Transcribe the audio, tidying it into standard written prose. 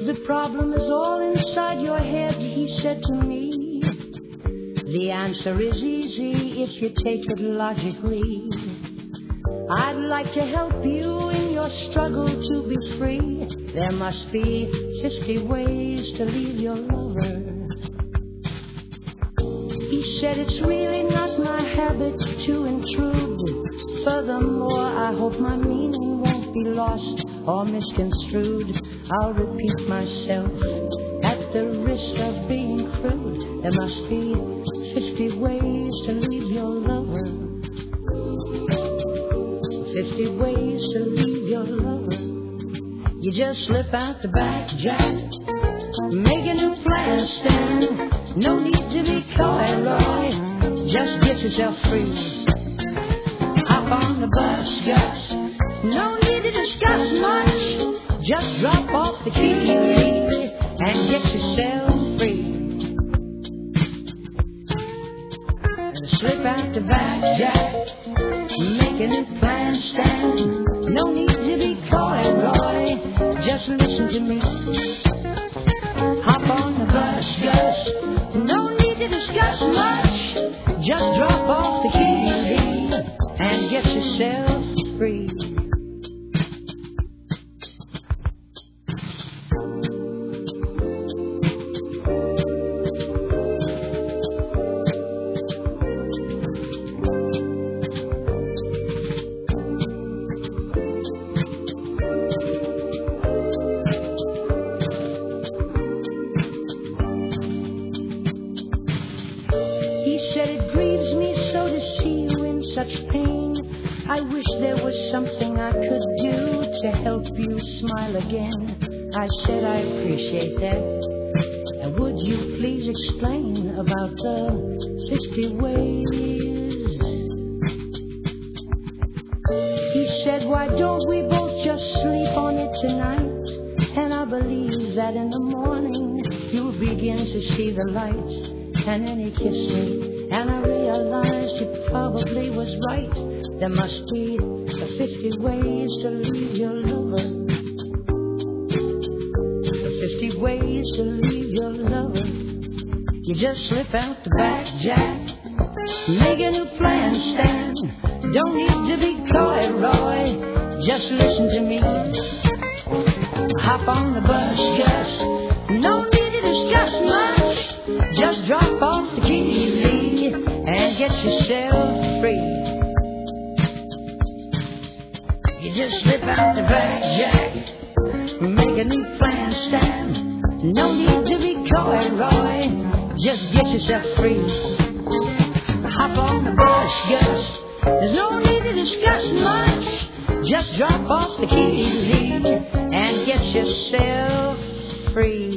The problem is all inside your head, he said to me. The answer is easy if you take it logically. I'd like to help you in your struggle to be free. There must be 50 ways to leave your lover. He said it's really not my habit to intrude. Furthermore, I hope my meaning won't be lost or misconstrued. I'll repeat myself at the risk of being crude. There must be 50 ways to leave your lover. 50 ways to leave your lover. You just slip out the back, Jack. Make a new plan, Stan. No need to be coy, Roy. Just get yourself free. Hop on the bus, Gus. No need to discuss much. Just drop off the key and get yourself free. And slip out the back, Jack. Make a new plan, Stan. No need to be coy, Roy. Just listen to me. Hop on the bus, Gus. No need to discuss much. Just drop off the key and get yourself free. I wish there was something I could do to help you smile again. I said I appreciate that. And would you please explain about the 50 ways? He said, why don't we both just sleep on it tonight? And I believe that in the morning you'll begin to see the lights. And then he kissed me, and I realized he probably was right. There must be 50 ways to leave your lover. 50 ways to leave your lover. You just slip out the back, Jack. Make a new plan, Stan. Don't need to be coy, Roy. Just listen to me. Hop on the bus, Gus. No need to discuss much. Just drop off the key and get yourself free. You just slip out the back, Jack. Make a new plan, Stan. No need to be coy, Roy. Just get yourself free. Hop on the bus, Gus. There's no need to discuss much. Just drop off the key and get yourself free.